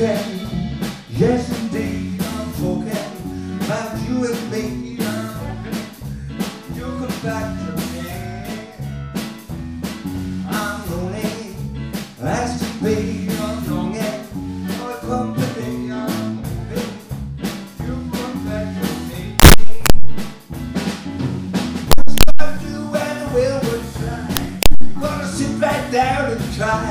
talking, yes indeed, I'm talking about you and me. I'm hoping you come back to me. I'm lonely, as to be, I'm longing for company. I'm hoping you come back to me. What you do when the will would try, you're gonna sit right down and try.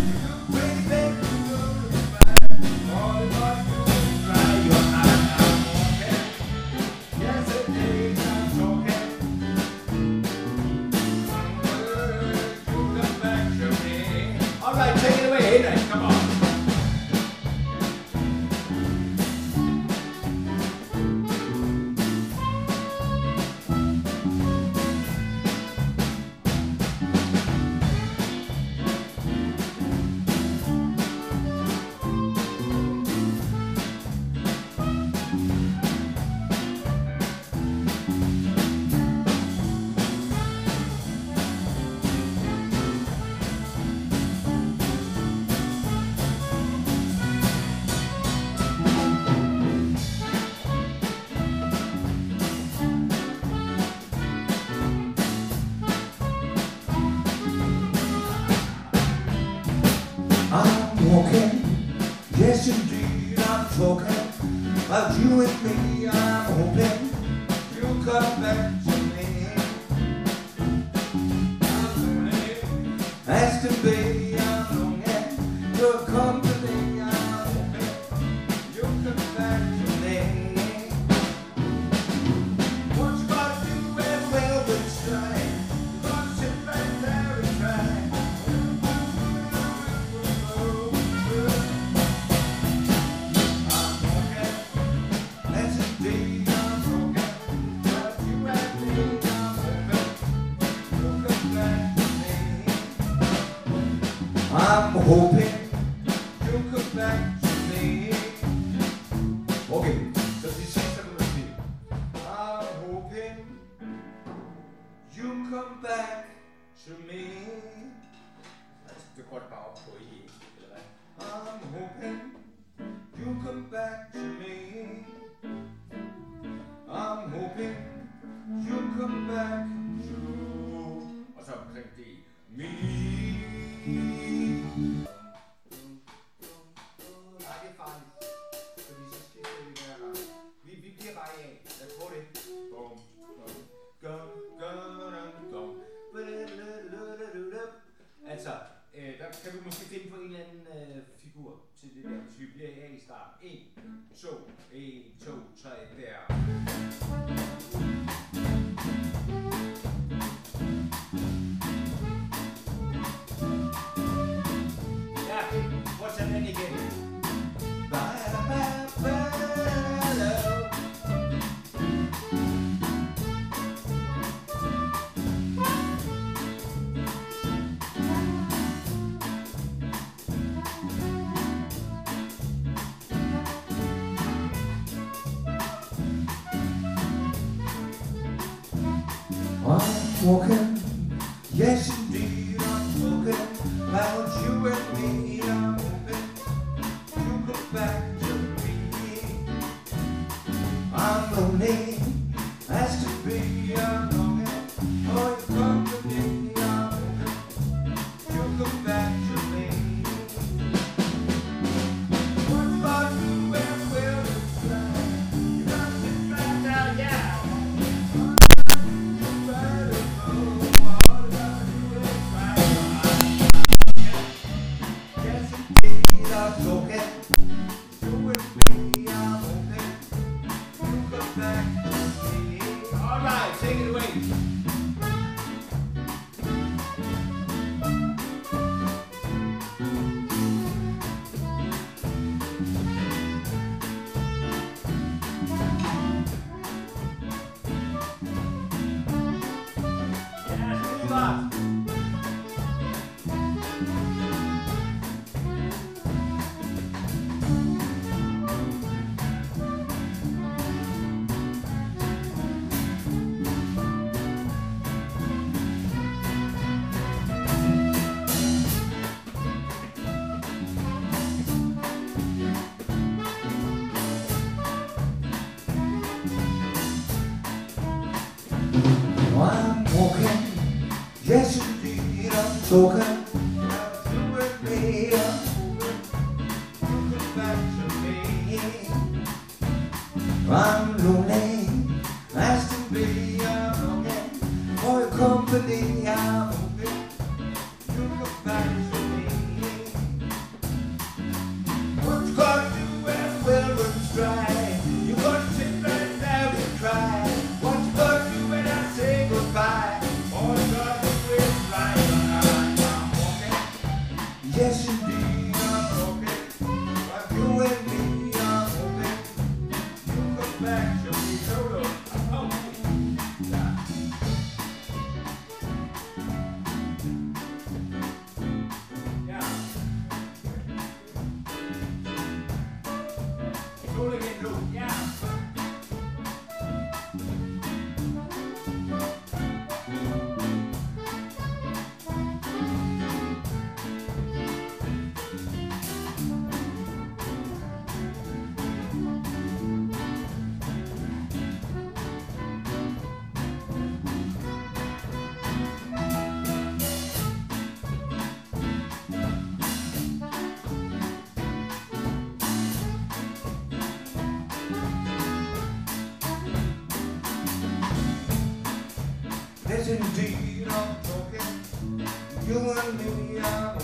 Alright, take it away, hey then, come on. I'm walking, yes indeed, I'm talking about you and me. I'm hoping you'll come back to me. I'm lonely, as to be, I'm longing for company. I'm hoping you'll come back to me. What you gotta do when velvet's dry, you gotta sit right there and try. I'm hoping you'll come back to me. Okay, så det sidste du vil sige. I'm hoping you'll come back to me. Altså, det går bare op på i, eller hvad? I'm hoping you'll come back to me. I'm hoping you'll come back to. Og så omkring det me. Altså, der kan du måske finde på en eller anden figur til det der, hvis vi bliver her i starten. 1, 2, 3, der. Ja, prøv at tage den igen. I'm walking, yes indeed, I'm talking about you and me. I'm hoping you'll come back to me. I'm lonely, as to be, I'm longing for your company. I'm hoping you'll come back to me. What about you and will it's try? You gotta sit right down, yeah. Yes, indeed, I'm talking about you and me. You come back to me. I'm lonely, nice to be. I'm looking for your company. I'm hoping you come back to me. What you gonna do when railroads dry? You gonna sit right down and cry? What you gonna do when I say goodbye? All you gotta do is fly behind. I'm walking, yes indeed I'm walking. Like you and me, I'm hoping you come back to me. Solo, I'm hoping. Yeah. Solo again, Lou. Yeah. Yes, indeed, I'm talking. You and me, I'm